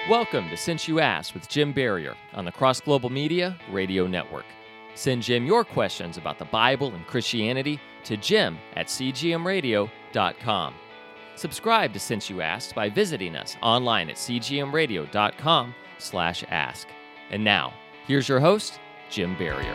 Welcome to Since You Asked with Jim Barrier on the Cross Global Media Radio Network. Send Jim your questions about the Bible and Christianity to jim@cgmradio.com. Subscribe to Since You Asked by visiting us online at cgmradio.com/ask. And now, here's your host, Jim Barrier.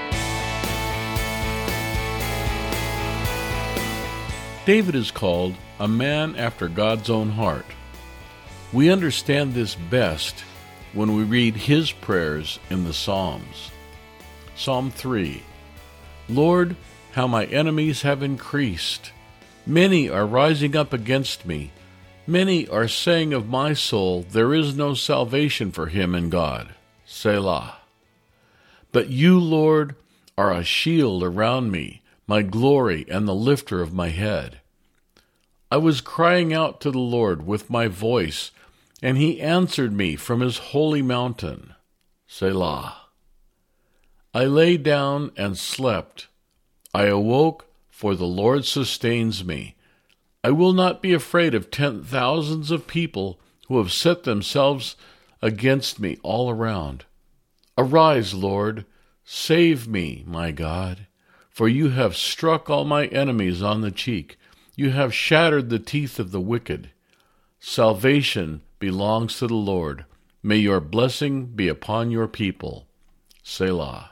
David is called a man after God's own heart. We understand this best when we read his prayers in the Psalms. Psalm 3, Lord, how my enemies have increased. Many are rising up against me. Many are saying of my soul, there is no salvation for him in God. Selah. But you, Lord, are a shield around me, my glory and the lifter of my head. I was crying out to the Lord with my voice, and he answered me from his holy mountain. Selah. I lay down and slept. I awoke, for the Lord sustains me. I will not be afraid of 10,000s of people who have set themselves against me all around. Arise, Lord, save me, my God, for you have struck all my enemies on the cheek. You have shattered the teeth of the wicked. Salvation belongs to the Lord. May your blessing be upon your people. Selah.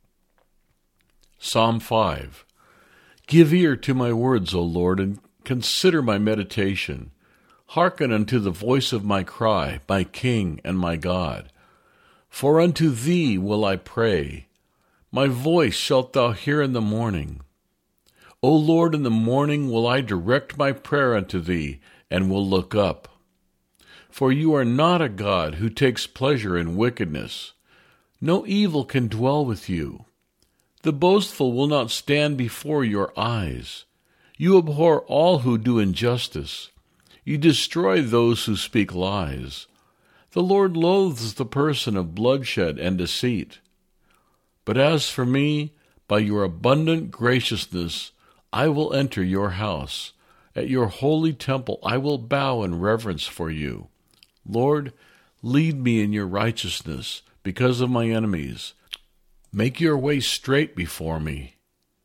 Psalm 5. Give ear to my words, O Lord, and consider my meditation. Hearken unto the voice of my cry, my King and my God. For unto thee will I pray. My voice shalt thou hear in the morning. O Lord, in the morning will I direct my prayer unto thee, and will look up. For you are not a God who takes pleasure in wickedness. No evil can dwell with you. The boastful will not stand before your eyes. You abhor all who do injustice. You destroy those who speak lies. The Lord loathes the person of bloodshed and deceit. But as for me, by your abundant graciousness, I will enter your house. At your holy temple I will bow in reverence for you. Lord, lead me in your righteousness because of my enemies. Make your way straight before me.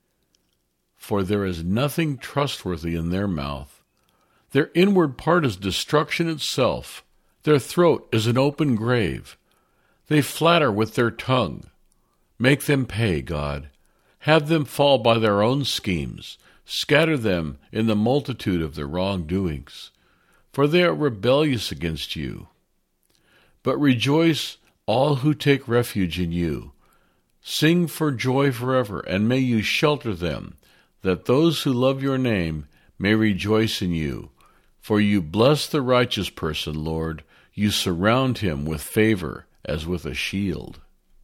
For there is nothing trustworthy in their mouth. Their inward part is destruction itself. Their throat is an open grave. They flatter with their tongue. Make them pay, God. Have them fall by their own schemes. Scatter them in the multitude of their wrongdoings. For they are rebellious against you. But rejoice, all who take refuge in you. Sing for joy forever, and may you shelter them, that those who love your name may rejoice in you. For you bless the righteous person, Lord. You surround him with favor as with a shield.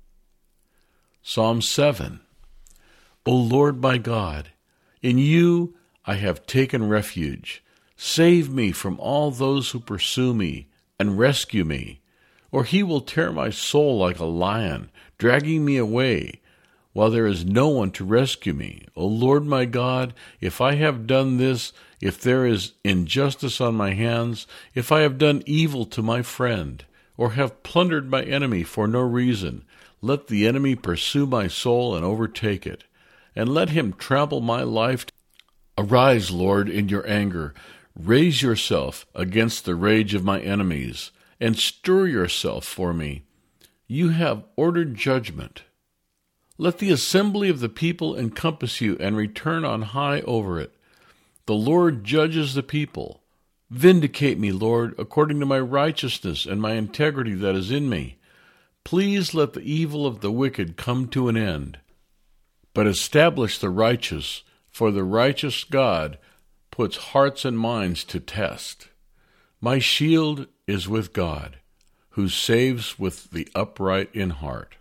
Psalm 7. O Lord my God, in you I have taken refuge. Save me from all those who pursue me, and rescue me, or he will tear my soul like a lion, dragging me away, while there is no one to rescue me. O Lord my God, if I have done this, if there is injustice on my hands, if I have done evil to my friend, or have plundered my enemy for no reason, let the enemy pursue my soul and overtake it, and let him trample my life. Arise, Lord, in your anger. Raise yourself against the rage of my enemies, and stir yourself for me. You have ordered judgment. Let the assembly of the people encompass you and return on high over it. The Lord judges the people. Vindicate me, Lord, according to my righteousness and my integrity that is in me. Please let the evil of the wicked come to an end, but establish the righteous, for the righteous God puts hearts and minds to test. My shield is with God, who saves with the upright in heart.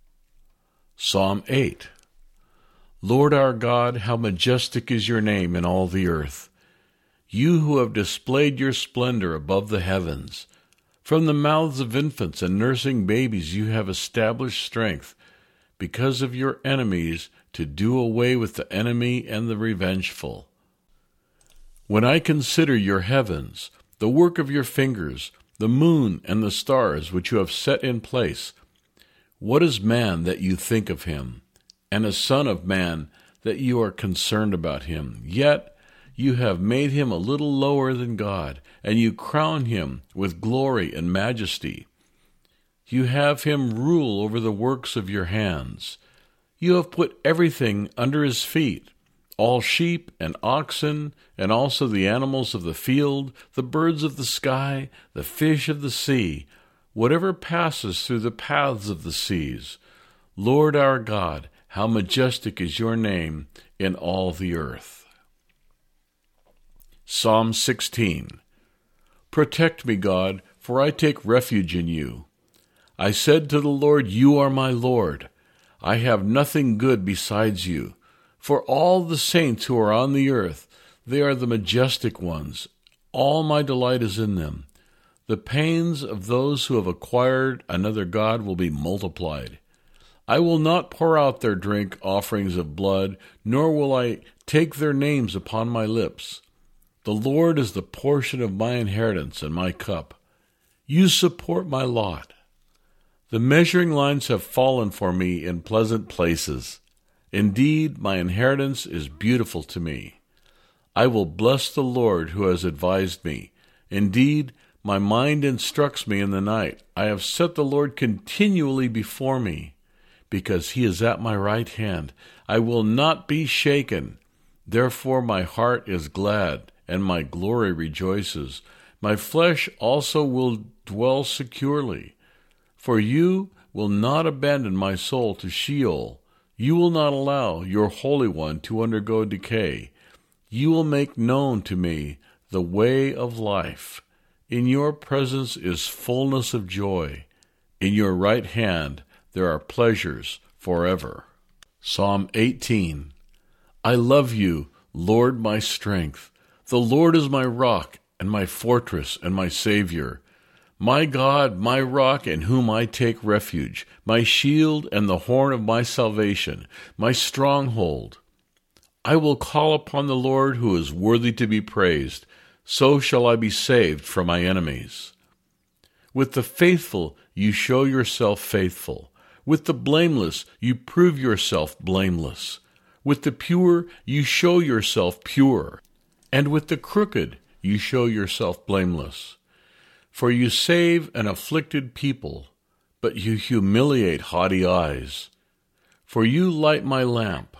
Psalm 8. Lord our God, how majestic is your name in all the earth. You who have displayed your splendor above the heavens. From the mouths of infants and nursing babies you have established strength, because of your enemies, to do away with the enemy and the revengeful. When I consider your heavens, the work of your fingers, the moon and the stars which you have set in place. What is man that you think of him, and a son of man that you are concerned about him? Yet you have made him a little lower than God, and you crown him with glory and majesty. You have him rule over the works of your hands. You have put everything under his feet, all sheep and oxen, and also the animals of the field, the birds of the sky, the fish of the sea, whatever passes through the paths of the seas. Lord our God, how majestic is your name in all the earth. Psalm 16. Protect me, God, for I take refuge in you. I said to the Lord, you are my Lord. I have nothing good besides you. For all the saints who are on the earth, they are the majestic ones. All my delight is in them. The pains of those who have acquired another god will be multiplied. I will not pour out their drink offerings of blood, nor will I take their names upon my lips. The Lord is the portion of my inheritance and my cup. You support my lot. The measuring lines have fallen for me in pleasant places. Indeed, my inheritance is beautiful to me. I will bless the Lord who has advised me. Indeed, my mind instructs me in the night. I have set the Lord continually before me, because he is at my right hand. I will not be shaken. Therefore my heart is glad, and my glory rejoices. My flesh also will dwell securely. For you will not abandon my soul to Sheol. You will not allow your Holy One to undergo decay. You will make known to me the way of life. In your presence is fullness of joy. In your right hand there are pleasures forever. Psalm 18. I love you, Lord, my strength. The Lord is my rock and my fortress and my Savior. My God, my rock in whom I take refuge, my shield and the horn of my salvation, my stronghold. I will call upon the Lord who is worthy to be praised. So shall I be saved from my enemies. With the faithful you show yourself faithful. With the blameless you prove yourself blameless. With the pure you show yourself pure. And with the crooked you show yourself blameless. For you save an afflicted people, but you humiliate haughty eyes. For you light my lamp.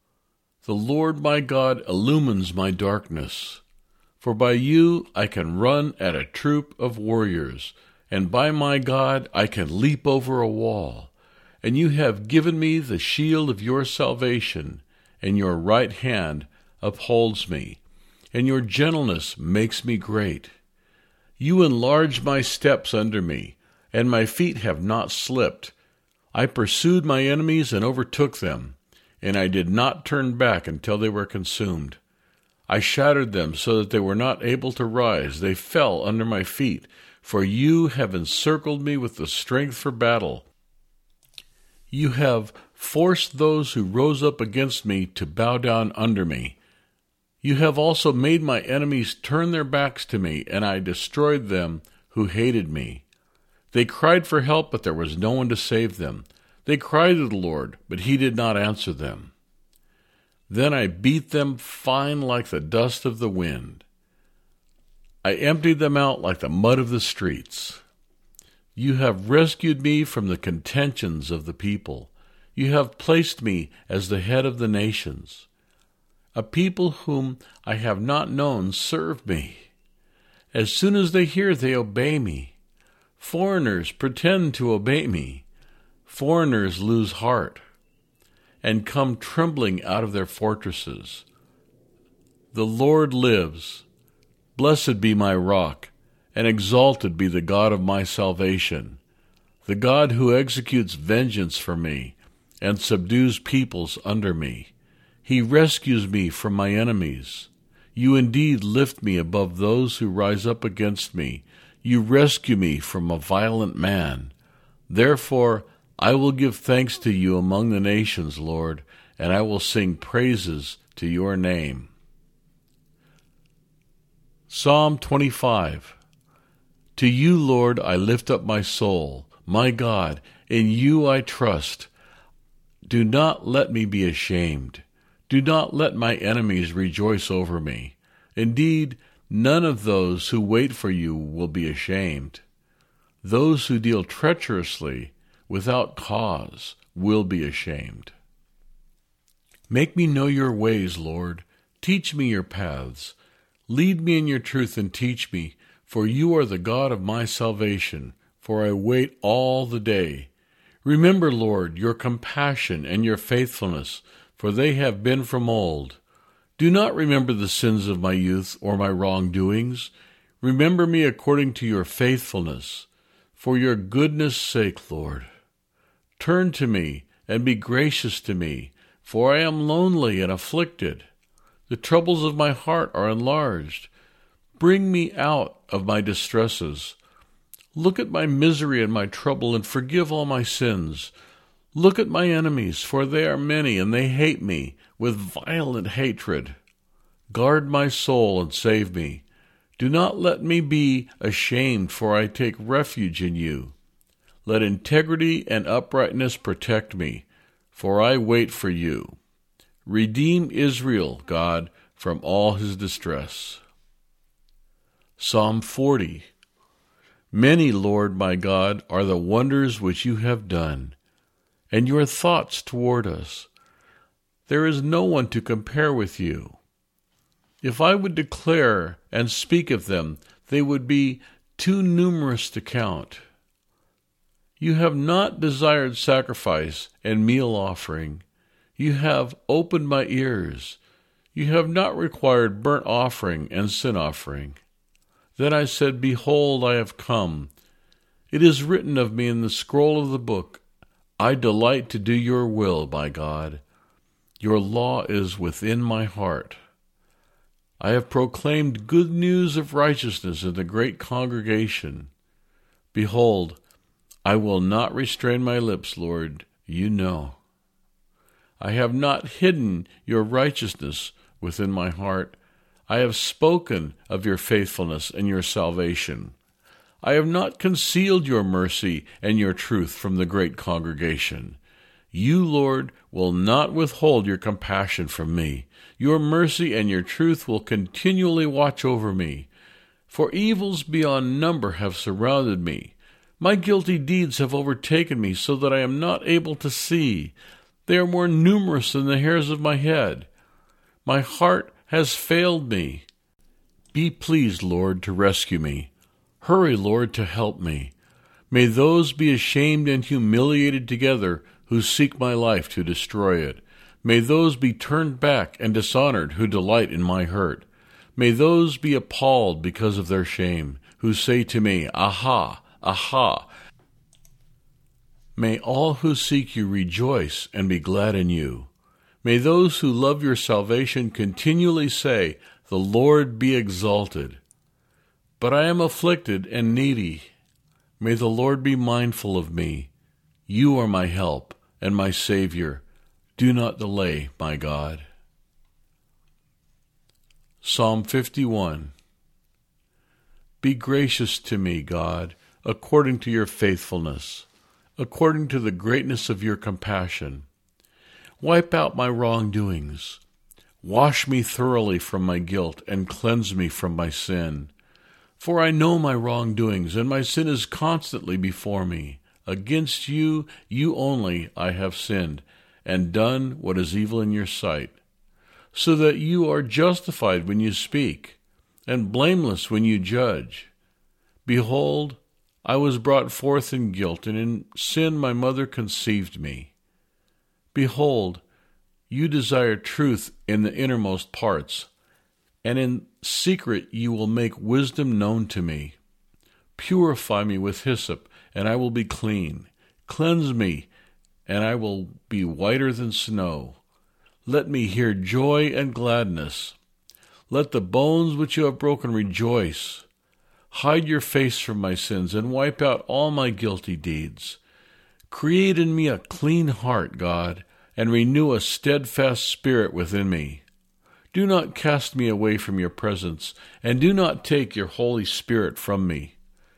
The Lord my God illumines my darkness. For by you I can run at a troop of warriors, and by my God I can leap over a wall. And you have given me the shield of your salvation, and your right hand upholds me, and your gentleness makes me great. You enlarge my steps under me, and my feet have not slipped. I pursued my enemies and overtook them, and I did not turn back until they were consumed. I shattered them so that they were not able to rise. They fell under my feet, for you have encircled me with the strength for battle. You have forced those who rose up against me to bow down under me. You have also made my enemies turn their backs to me, and I destroyed them who hated me. They cried for help, but there was no one to save them. They cried to the Lord, but he did not answer them. Then I beat them fine like the dust of the wind. I emptied them out like the mud of the streets. You have rescued me from the contentions of the people. You have placed me as the head of the nations. A people whom I have not known serve me. As soon as they hear, they obey me. Foreigners pretend to obey me. Foreigners lose heart and come trembling out of their fortresses. The Lord lives. Blessed be my rock, and exalted be the God of my salvation, the God who executes vengeance for me and subdues peoples under me. He rescues me from my enemies. You indeed lift me above those who rise up against me. You rescue me from a violent man. Therefore, I will give thanks to you among the nations, Lord, and I will sing praises to your name. Psalm 25. To you, Lord, I lift up my soul. My God, in you I trust. Do not let me be ashamed. Do not let my enemies rejoice over me. Indeed, none of those who wait for you will be ashamed. Those who deal treacherously without cause will be ashamed. Make me know your ways, Lord. Teach me your paths. Lead me in your truth and teach me, for you are the God of my salvation, for I wait all the day. Remember, Lord, your compassion and your faithfulness, for they have been from old. Do not remember the sins of my youth or my wrongdoings. Remember me according to your faithfulness, for your goodness' sake, Lord. Turn to me and be gracious to me, for I am lonely and afflicted. The troubles of my heart are enlarged. Bring me out of my distresses. Look at my misery and my trouble, and forgive all my sins. Look at my enemies, for they are many, and they hate me with violent hatred. Guard my soul and save me. Do not let me be ashamed, for I take refuge in you. Let integrity and uprightness protect me, for I wait for you. Redeem Israel, God, from all his distress. Psalm 40. Many, Lord my God, are the wonders which you have done, and your thoughts toward us. There is no one to compare with you. If I would declare and speak of them, they would be too numerous to count. You have not desired sacrifice and meal offering. You have opened my ears. You have not required burnt offering and sin offering. Then I said, Behold, I have come. It is written of me in the scroll of the book. I delight to do your will, my God. Your law is within my heart. I have proclaimed good news of righteousness in the great congregation. Behold, I will not restrain my lips, Lord, you know. I have not hidden your righteousness within my heart. I have spoken of your faithfulness and your salvation. I have not concealed your mercy and your truth from the great congregation. You, Lord, will not withhold your compassion from me. Your mercy and your truth will continually watch over me. For evils beyond number have surrounded me. My guilty deeds have overtaken me so that I am not able to see. They are more numerous than the hairs of my head. My heart has failed me. Be pleased, Lord, to rescue me. Hurry, Lord, to help me. May those be ashamed and humiliated together who seek my life to destroy it. May those be turned back and dishonored who delight in my hurt. May those be appalled because of their shame, who say to me, Aha, aha. May all who seek you rejoice and be glad in you. May those who love your salvation continually say, The Lord be exalted. But I am afflicted and needy. May the Lord be mindful of me. You are my help and my Savior. Do not delay, my God. Psalm 51. Be gracious to me, God, according to your faithfulness, according to the greatness of your compassion. Wipe out my wrongdoings. Wash me thoroughly from my guilt and cleanse me from my sin. For I know my wrongdoings, and my sin is constantly before me. Against you, you only, I have sinned, and done what is evil in your sight, so that you are justified when you speak, and blameless when you judge. Behold, I was brought forth in guilt, and in sin my mother conceived me. Behold, you desire truth in the innermost parts, and in secret you will make wisdom known to me. Purify me with hyssop, and I will be clean. Cleanse me, and I will be whiter than snow. Let me hear joy and gladness. Let the bones which you have broken rejoice. Hide your face from my sins, and wipe out all my guilty deeds. Create in me a clean heart, God, and renew a steadfast spirit within me. Do not cast me away from your presence, and do not take your Holy Spirit from me.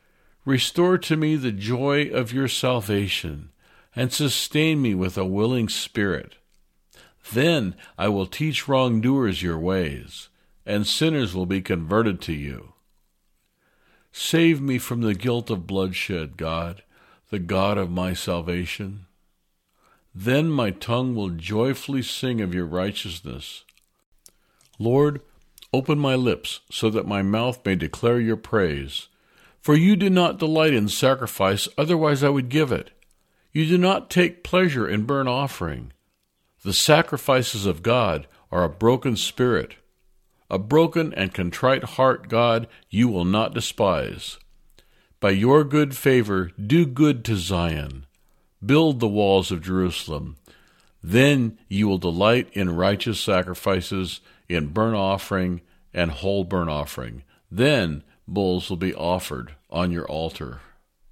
Restore to me the joy of your salvation, and sustain me with a willing spirit. Then I will teach wrongdoers your ways, and sinners will be converted to you. Save me from the guilt of bloodshed, God, the God of my salvation. Then my tongue will joyfully sing of your righteousness. Lord, open my lips so that my mouth may declare your praise. For you do not delight in sacrifice, otherwise I would give it. You do not take pleasure in burnt offering. The sacrifices of God are a broken spirit. A broken and contrite heart, God, you will not despise. By your good favor, do good to Zion. Build the walls of Jerusalem. Then you will delight in righteous sacrifices, in burnt offering and whole burnt offering. Then bulls will be offered on your altar.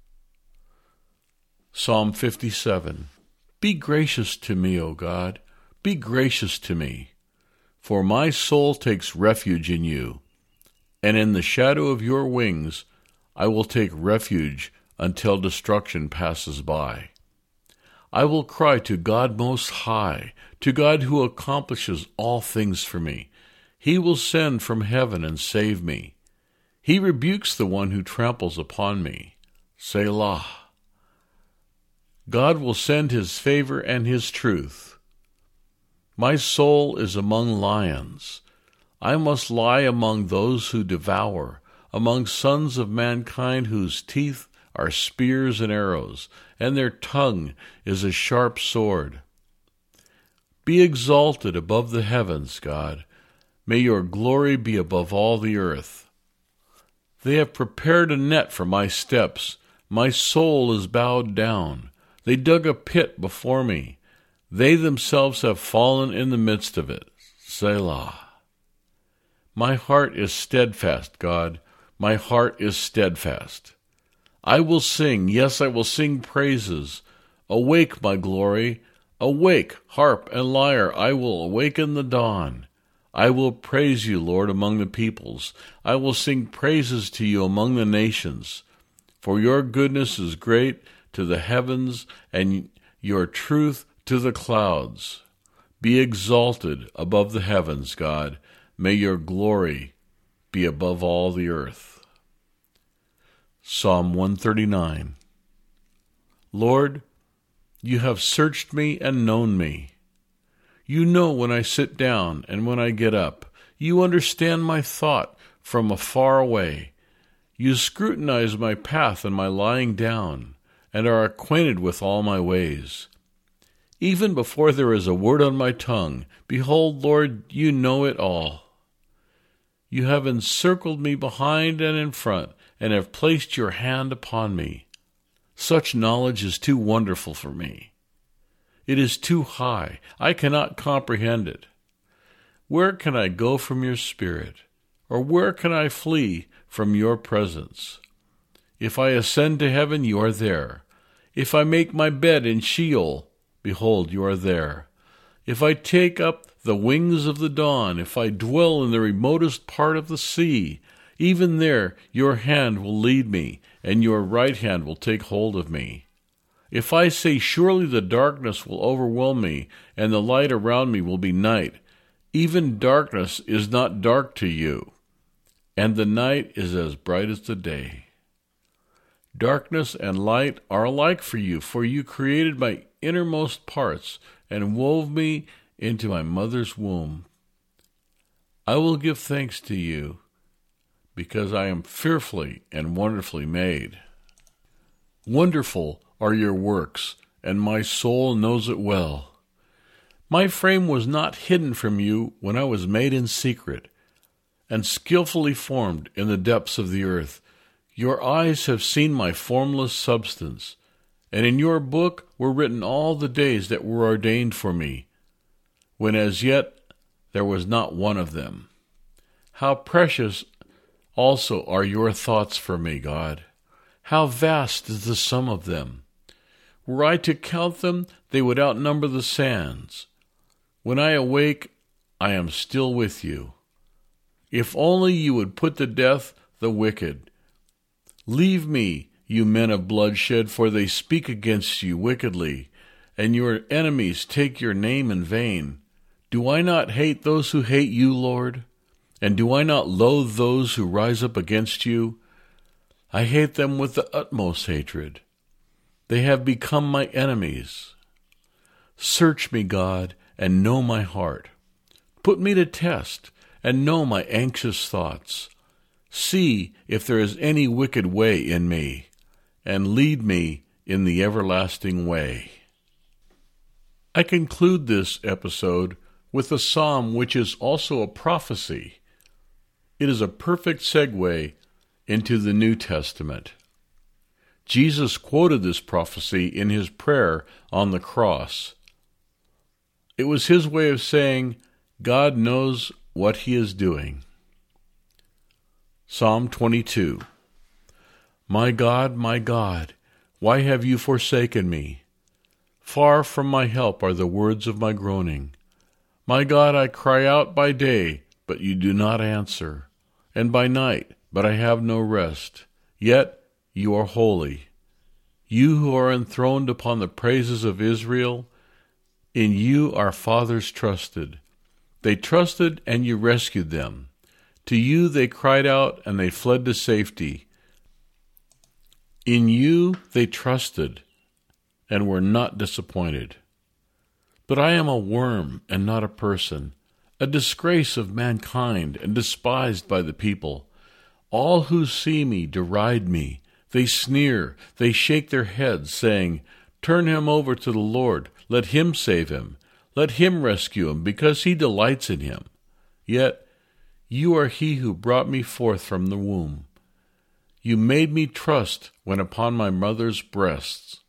Psalm 57. Be gracious to me, O God. Be gracious to me. For my soul takes refuge in you, and in the shadow of your wings I will take refuge until destruction passes by. I will cry to God Most High, to God who accomplishes all things for me. He will send from heaven and save me. He rebukes the one who tramples upon me. Selah. God will send his favor and his truth. My soul is among lions. I must lie among those who devour, among sons of mankind whose teeth are spears and arrows, and their tongue is a sharp sword. Be exalted above the heavens, God. May your glory be above all the earth. They have prepared a net for my steps. My soul is bowed down. They dug a pit before me. They themselves have fallen in the midst of it. Selah. My heart is steadfast, God. My heart is steadfast. I will sing, yes, I will sing praises. Awake, my glory. Awake, harp and lyre. I will awaken the dawn. I will praise you, Lord, among the peoples. I will sing praises to you among the nations. For your goodness is great to the heavens, and your truth to the clouds. Be exalted above the heavens, God. May your glory be above all the earth. Psalm 139. Lord, you have searched me and known me. You know when I sit down and when I get up. You understand my thought from afar away. You scrutinize my path and my lying down, and are acquainted with all my ways. Even before there is a word on my tongue, behold, Lord, you know it all. You have encircled me behind and in front, and have placed your hand upon me. Such knowledge is too wonderful for me. It is too high. I cannot comprehend it. Where can I go from your spirit? Or where can I flee from your presence? If I ascend to heaven, you are there. If I make my bed in Sheol, behold, you are there. If I take up the wings of the dawn, if I dwell in the remotest part of the sea, even there your hand will lead me, and your right hand will take hold of me. If I say, surely the darkness will overwhelm me, and the light around me will be night, even darkness is not dark to you, and the night is as bright as the day. Darkness and light are alike for you created my innermost parts, and wove me into my mother's womb. I will give thanks to you, because I am fearfully and wonderfully made. Wonderful are your works, and my soul knows it well. My frame was not hidden from you when I was made in secret, and skillfully formed in the depths of the earth. Your eyes have seen my formless substance, and in your book were written all the days that were ordained for me, when as yet there was not one of them. How precious also are your thoughts for me, God. How vast is the sum of them. Were I to count them, they would outnumber the sands. When I awake, I am still with you. If only you would put to death the wicked. Leave me you men of bloodshed, for they speak against you wickedly, and your enemies take your name in vain. Do I not hate those who hate you, Lord? And do I not loathe those who rise up against you? I hate them with the utmost hatred. They have become my enemies. Search me, God, and know my heart. Put me to test, and know my anxious thoughts. See if there is any wicked way in me, and lead me in the everlasting way. I conclude this episode with a psalm which is also a prophecy. It is a perfect segue into the New Testament. Jesus quoted this prophecy in his prayer on the cross. It was his way of saying, God knows what he is doing. Psalm 22. My God, why have you forsaken me? Far from my help are the words of my groaning. My God, I cry out by day, but you do not answer, and by night, but I have no rest. Yet you are holy. You who are enthroned upon the praises of Israel, in you our fathers trusted. They trusted, and you rescued them. To you they cried out, and they fled to safety. In you they trusted, and were not disappointed. But I am a worm and not a person, a disgrace of mankind and despised by the people. All who see me deride me. They sneer, they shake their heads, saying, Turn him over to the Lord, let him save him. Let him rescue him, because he delights in him. Yet you are he who brought me forth from the womb. You made me trust when upon my mother's breasts.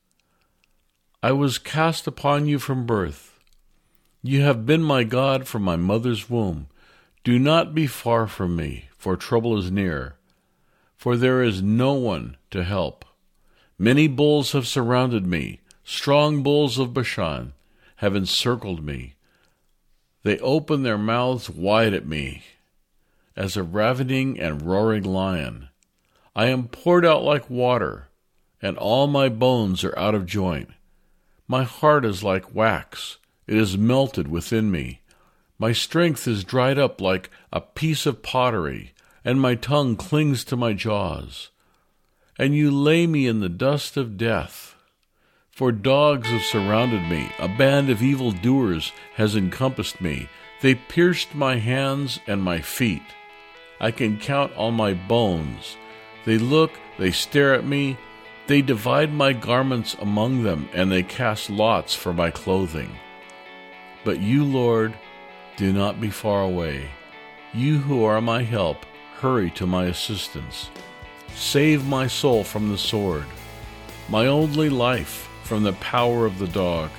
I was cast upon you from birth. You have been my God from my mother's womb. Do not be far from me, for trouble is near, for there is no one to help. Many bulls have surrounded me. Strong bulls of Bashan have encircled me. They open their mouths wide at me, as a ravening and roaring lion. I am poured out like water, and all my bones are out of joint. My heart is like wax, it is melted within me. My strength is dried up like a piece of pottery, and my tongue clings to my jaws. And you lay me in the dust of death. For dogs have surrounded me, a band of evildoers has encompassed me. They pierced my hands and my feet. I can count all my bones. They look, they stare at me. They divide my garments among them, and they cast lots for my clothing. But you, Lord, do not be far away. You who are my help, hurry to my assistance. Save my soul from the sword, my only life from the power of the dog.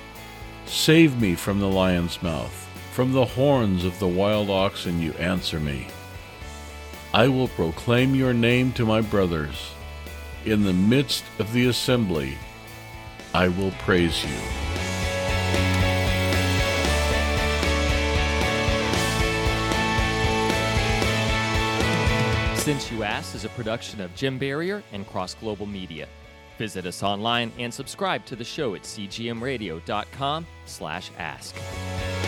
Save me from the lion's mouth, from the horns of the wild oxen you answer me. I will proclaim your name to my brothers. In the midst of the assembly, I will praise you. Since You Asked is a production of Jim Barrier and Cross Global Media. Visit us online and subscribe to the show at cgmradio.com/ask.